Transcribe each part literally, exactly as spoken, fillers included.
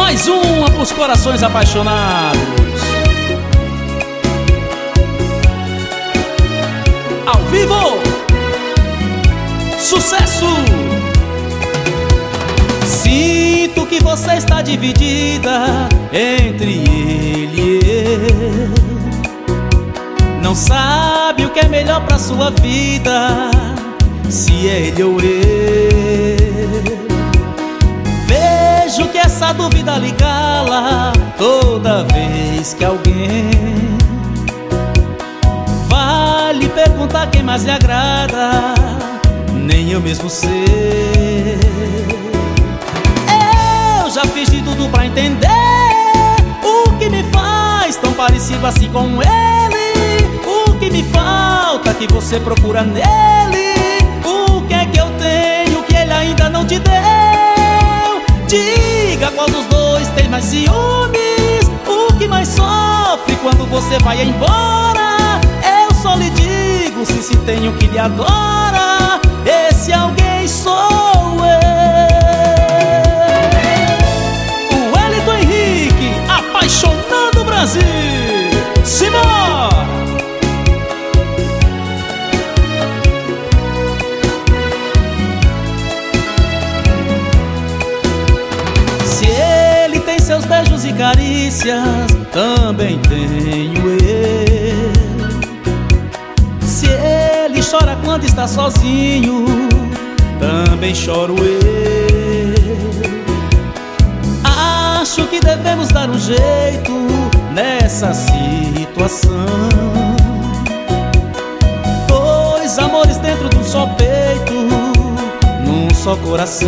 Mais uma pros corações apaixonados. Ao vivo, sucesso! Sinto que você está dividida entre ele e eu. Não sabe o que é melhor pra sua vida, se é ele ou eu. Vejo que essa dúvida lhe cala toda vez que alguém vai lhe perguntar quem mais lhe agrada. Nem eu mesmo sei. Eu já fiz de tudo pra entender o que me faz tão parecido assim com ele. O que me falta que você procura nele. O que é que eu tenho que ele ainda não te deu? Diga qual dos dois tem mais ciúmes. O que mais sofre quando você vai embora? Eu só lhe digo se se tem o que lhe adora. Esse alguém sou eu, o Wellington Henrique, apaixonando o Brasil. Simbora! Se ele tem seus beijos e carícias, também tenho eu. Se ele chora quando está sozinho, também choro eu. Acho que devemos dar um jeito nessa situação. Dois amores dentro de um só peito, num só coração.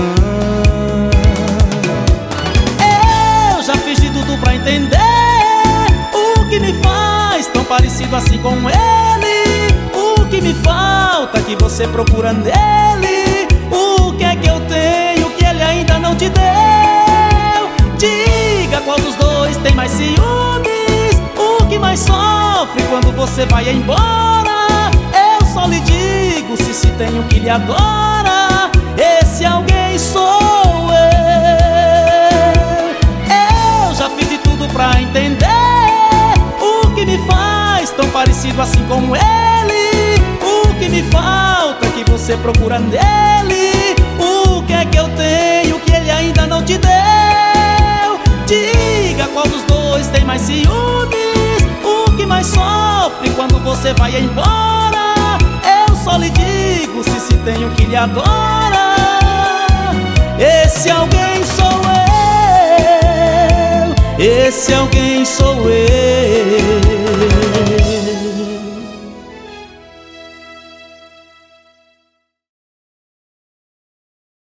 Eu já fiz de tudo pra entender o que me faz tão parecido assim com ele. O que me falta que você procura nele. O que é que eu tenho que ele ainda não te deu? Diga qual dos dois tem mais ciúmes. O que mais sofre quando você vai embora? Eu só lhe digo se se tem o que lhe adora. Esse alguém sou eu. Eu já fiz de tudo pra entender o que me faz tão parecido assim com ele. O que me falta que você procura nele. O que é que eu tenho que ele ainda não te deu? Diga qual dos dois tem mais ciúmes. O que mais sofre quando você vai embora? Eu só lhe digo se se tem o que lhe adora. Esse alguém sou eu. Esse alguém sou eu.